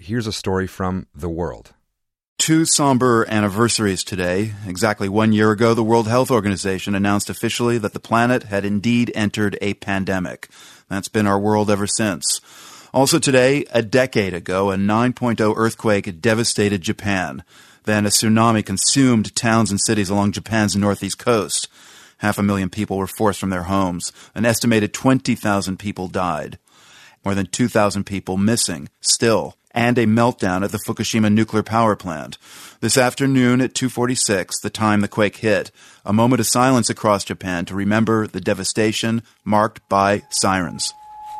here's a story from The World. Two somber anniversaries today. Exactly 1 year ago, the World Health Organization announced officially that the planet had indeed entered a pandemic. That's been our world ever since. Also today, a decade ago, a 9.0 earthquake devastated Japan. Then a tsunami consumed towns and cities along Japan's northeast coast. 500,000 people were forced from their homes. An estimated 20,000 people died. More than 2,000 people missing still. And a meltdown at the Fukushima nuclear power plant. This afternoon at 2:46, the time the quake hit, a moment of silence across Japan to remember the devastation marked by sirens.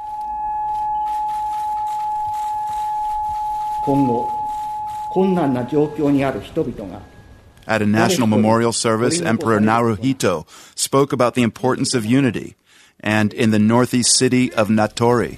At a national memorial service, Emperor Naruhito spoke about the importance of unity. And in the northeast city of Natori,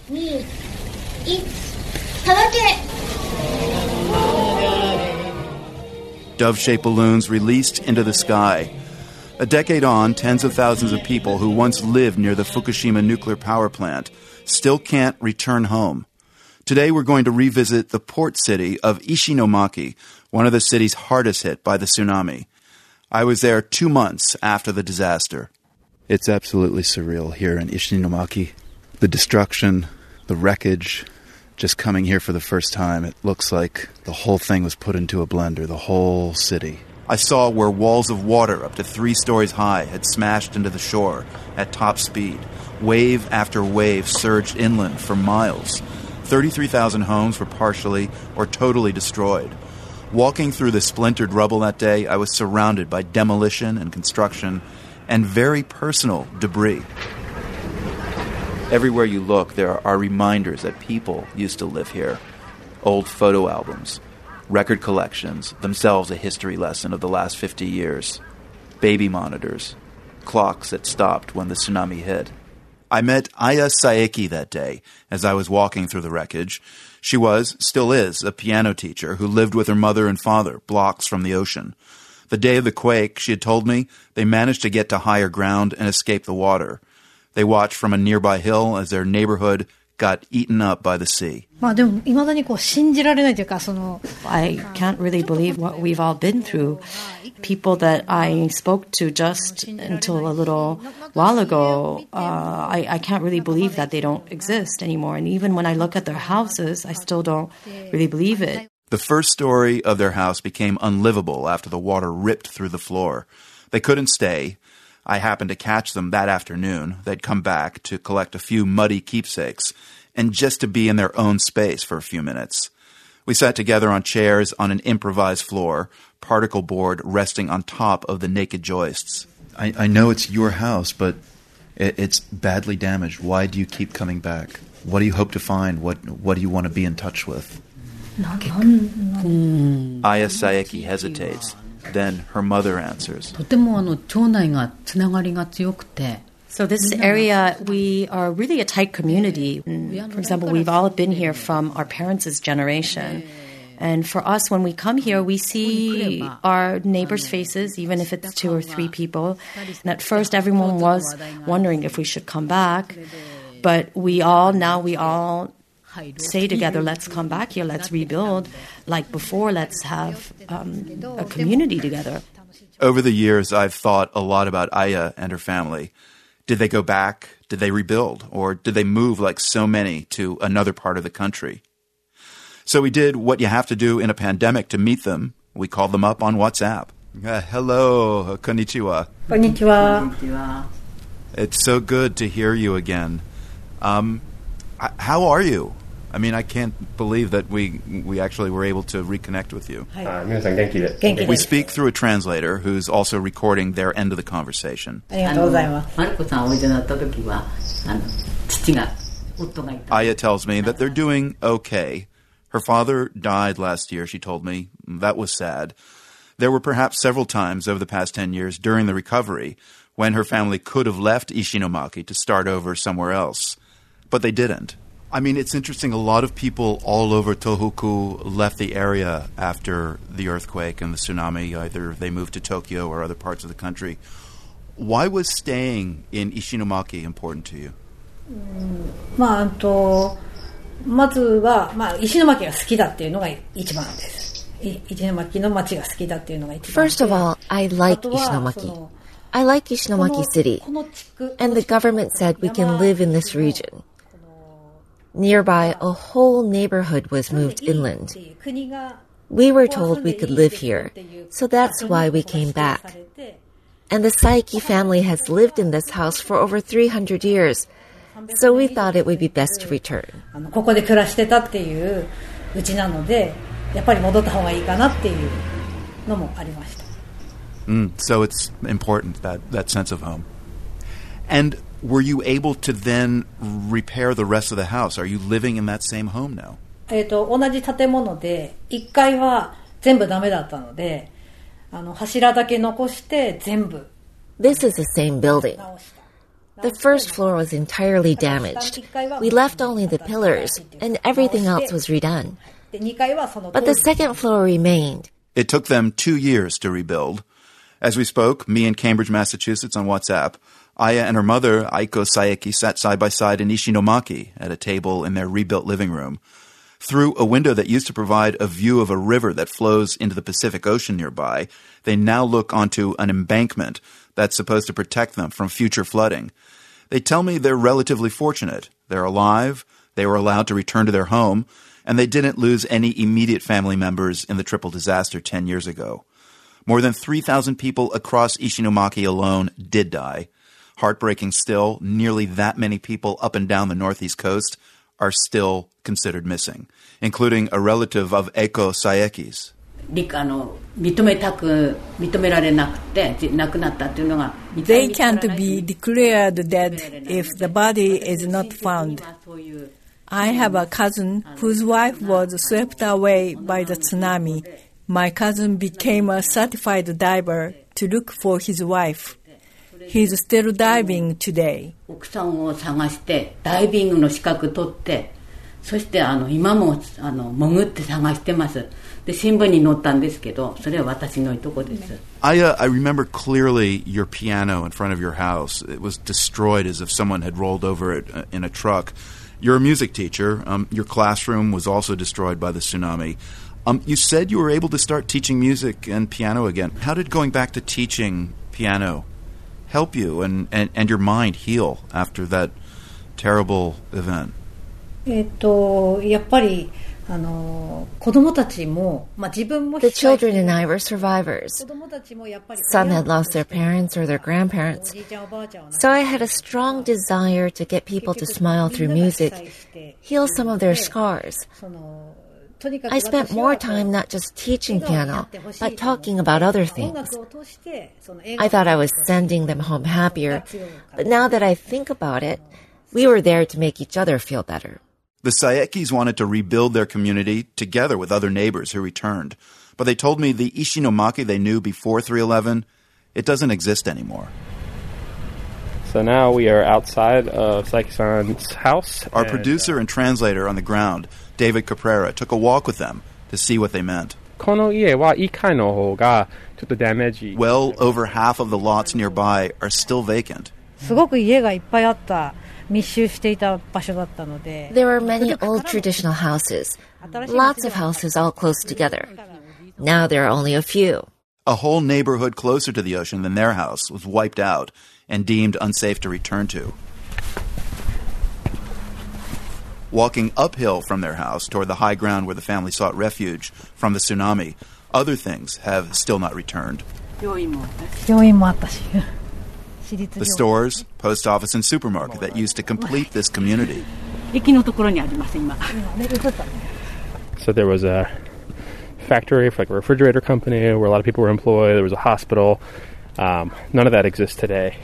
dove-shaped balloons released into the sky. A decade on, tens of thousands of people who once lived near the Fukushima nuclear power plant still can't return home. Today we're going to revisit the port city of Ishinomaki, one of the cities hardest hit by the tsunami. I was there 2 months after the disaster. It's absolutely surreal here in Ishinomaki. The destruction, the wreckage, just coming here for the first time, it looks like the whole thing was put into a blender, the whole city. I saw where walls of water up to 3 stories high had smashed into the shore at top speed. Wave after wave surged inland for miles. 33,000 homes were partially or totally destroyed. Walking through the splintered rubble that day, I was surrounded by demolition and construction and very personal debris. Everywhere you look, there are reminders that people used to live here. Old photo albums, record collections, themselves a history lesson of the last 50 years. Baby monitors, clocks that stopped when the tsunami hit. I met Aya Saeki that day as I was walking through the wreckage. She was, still is, a piano teacher who lived with her mother and father blocks from the ocean. The day of the quake, she had told me, they managed to get to higher ground and escape the water. They watched from a nearby hill as their neighborhood got eaten up by the sea. I can't really believe what we've all been through. People that I spoke to just until a little while ago, I can't really believe that they don't exist anymore. And even when I look at their houses, I still don't really believe it. The first story of their house became unlivable after the water ripped through the floor. They couldn't stay. I happened to catch them that afternoon. They'd come back to collect a few muddy keepsakes and just to be in their own space for a few minutes. We sat together on chairs on an improvised floor, particle board resting on top of the naked joists. I know it's your house, but it's badly damaged. Why do you keep coming back? What do you hope to find? What do you want to be in touch with? Aya Saeki hesitates. Then her mother answers. So this area, we are really a tight community. For example, we've all been here from our parents' generation. And for us, when we come here, we see our neighbors' faces, even if it's 2 or 3 people. And at first, everyone was wondering if we should come back. But we all say together, let's come back here, let's rebuild. Like before, let's have a community together. Over the years, I've thought a lot about Aya and her family. Did they go back? Did they rebuild? Or did they move like so many to another part of the country? So we did what you have to do in a pandemic to meet them. We called them up on WhatsApp. Hello, konnichiwa. Konnichiwa. It's so good to hear you again. How are you? I mean, I can't believe that we actually were able to reconnect with you. We speak through a translator who's also recording their end of the conversation. Aya tells me that they're doing okay. Her father died last year, she told me. That was sad. There were perhaps several times over the past 10 years during the recovery when her family could have left Ishinomaki to start over somewhere else. But they didn't. I mean, it's interesting. A lot of people all over Tohoku left the area after the earthquake and the tsunami. Either they moved to Tokyo or other parts of the country. Why was staying in Ishinomaki important to you? まずは、石巻が好きだっていうのが一番です。石巻の町が好きだっていうのが一番。 First of all, I like Ishinomaki. I like Ishinomaki City, and the government said we can live in this region. Nearby, a whole neighborhood was moved inland. We were told we could live here, so that's why we came back. And the Saeki family has lived in this house for over 300 years, so we thought it would be best to return. ここで暮らしてたっていううちなので、やっぱり戻った方がいいかなっていうのもありました。 So it's important, that sense of home. And were you able to then repair the rest of the house? Are you living in that same home now? 同じ建物で1階は全部ダメだったので、柱だけ残して全部。 This is the same building. The first floor was entirely damaged. We left only the pillars, and everything else was redone. But the second floor remained. It took them 2 years to rebuild. As we spoke, me in Cambridge, Massachusetts on WhatsApp, Aya and her mother, Aiko Saeki, sat side by side in Ishinomaki at a table in their rebuilt living room. Through a window that used to provide a view of a river that flows into the Pacific Ocean nearby, they now look onto an embankment that's supposed to protect them from future flooding. They tell me they're relatively fortunate. They're alive, they were allowed to return to their home, and they didn't lose any immediate family members in the triple disaster 10 years ago. More than 3,000 people across Ishinomaki alone did die. Heartbreaking still, nearly that many people up and down the northeast coast are still considered missing, including a relative of Eiko Saeki's. They can't be declared dead if the body is not found. I have a cousin whose wife was swept away by the tsunami. My cousin became a certified diver to look for his wife. He's still diving today. 奥さんを探してダイビングの資格取って、そして今も潜って探してます。で新聞に載ったんですけど、それは私のいとこです。 I remember clearly your piano in front of your house. It was destroyed as if someone had rolled over it in a truck. You're a music teacher. Your classroom was also destroyed by the tsunami. You said you were able to start teaching music and piano again. How did going back to teaching piano help you and your mind heal after that terrible event? やっぱり子供たちも、自分も The children and I were survivors. Some had lost their parents or their grandparents. So I had a strong desire to get people to smile through music, heal some of their scars. I spent more time not just teaching piano, but talking about other things. I thought I was sending them home happier, but now that I think about it, we were there to make each other feel better. The Saekis wanted to rebuild their community together with other neighbors who returned, but they told me the Ishinomaki they knew before 3/11, it doesn't exist anymore. So now we are outside of Saeki-san's house. Our producer and translator on the ground, David Caprera, took a walk with them to see what they meant. この家は1階の方がちょっとダメージ。 Well over half of the lots nearby are still vacant. すごく家がいっぱいあった密集していた場所だったので There were many old traditional houses, lots of houses all close together. Now there are only a few. A whole neighborhood closer to the ocean than their house was wiped out and deemed unsafe to return to. Walking uphill from their house toward the high ground where the family sought refuge from the tsunami, other things have still not returned. The stores, post office, and supermarket that used to complete this community. So there was a factory for like a refrigerator company where a lot of people were employed. There was a hospital. None of that exists today.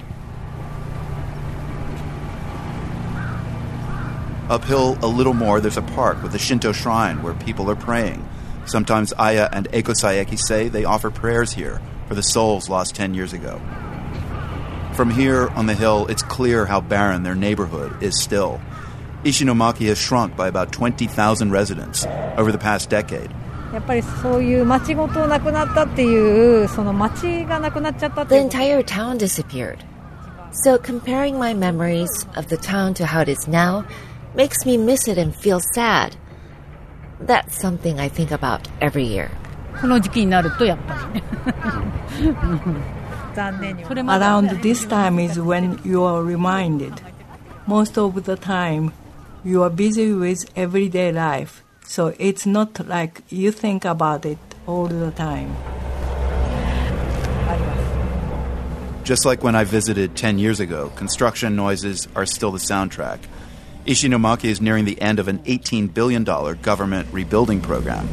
Uphill a little more, there's a park with a Shinto shrine where people are praying. Sometimes Aya and Eiko Saeki say they offer prayers here for the souls lost 10 years ago. From here on the hill, it's clear how barren their neighborhood is still. Ishinomaki has shrunk by about 20,000 residents over the past decade. やっぱりそういう町ごとなくなったっていうその町がなくなっちゃったって The entire town disappeared. So comparing my memories of the town to how it is now, makes me miss it and feel sad. That's something I think about every year. Around this time is when you are reminded. Most of the time, you are busy with everyday life, so it's not like you think about it all the time. Just like when I visited 10 years ago, construction noises are still the soundtrack. Ishinomaki is nearing the end of an $18 billion government rebuilding program.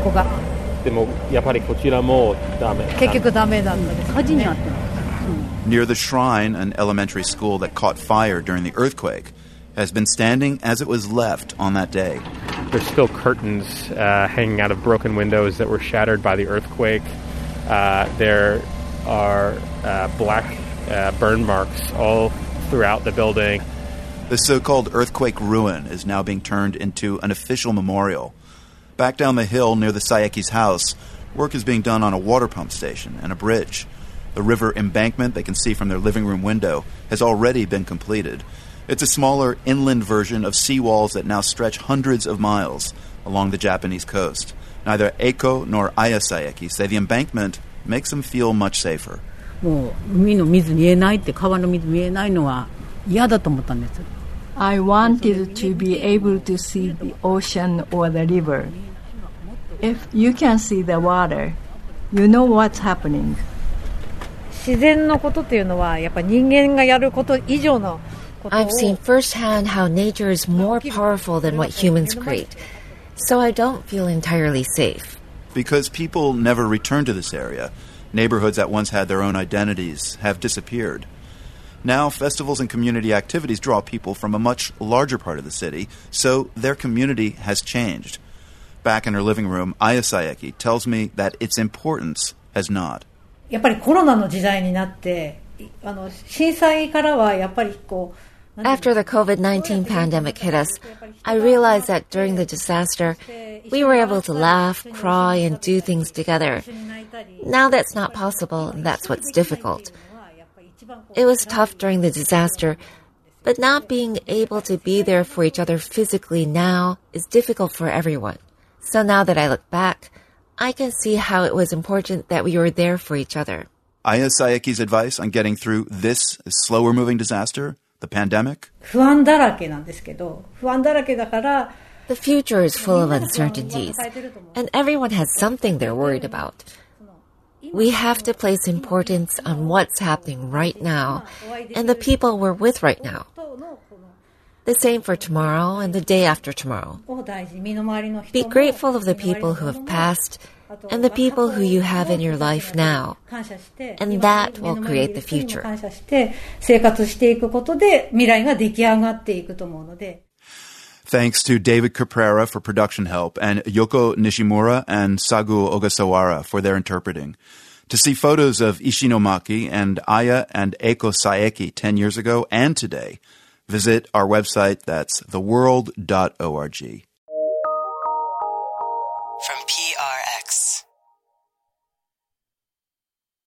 Near the shrine, an elementary school that caught fire during the earthquake has been standing as it was left on that day. There's still curtains hanging out of broken windows that were shattered by the earthquake. There are black burn marks all throughout the building. The so-called earthquake ruin is now being turned into an official memorial. Back down the hill near the Saeki's house, work is being done on a water pump station and a bridge. The river embankment they can see from their living room window has already been completed. It's a smaller inland version of seawalls that now stretch hundreds of miles along the Japanese coast. Neither Eiko nor Aya Saeki say the embankment makes them feel much safer. I wanted to be able to see the ocean or the river. If you can see the water, you know what's happening. I've seen firsthand how nature is more powerful than what humans create, so I don't feel entirely safe. Because people never return to this area, neighborhoods that once had their own identities have disappeared. Now, festivals and community activities draw people from a much larger part of the city, so their community has changed. Back in her living room, Aya Saeki tells me that its importance has not. After the COVID-19 pandemic hit us, I realized that during the disaster, we were able to laugh, cry, and do things together. Now that's not possible, and that's what's difficult. It was tough during the disaster, but not being able to be there for each other physically now is difficult for everyone. So now that I look back, I can see how it was important that we were there for each other. Aya Saeki's advice on getting through this slower-moving disaster, the pandemic? The future is full of uncertainties, and everyone has something they're worried about. We have to place importance on what's happening right now and the people we're with right now. The same for tomorrow and the day after tomorrow. Be grateful of the people who have passed and the people who you have in your life now, and that will create the future. Thanks to David Caprera for production help, and Yoko Nishimura and Sagu Ogasawara for their interpreting. To see photos of Ishinomaki and Aya and Eiko Saeki 10 years ago and today, visit our website, that's theworld.org.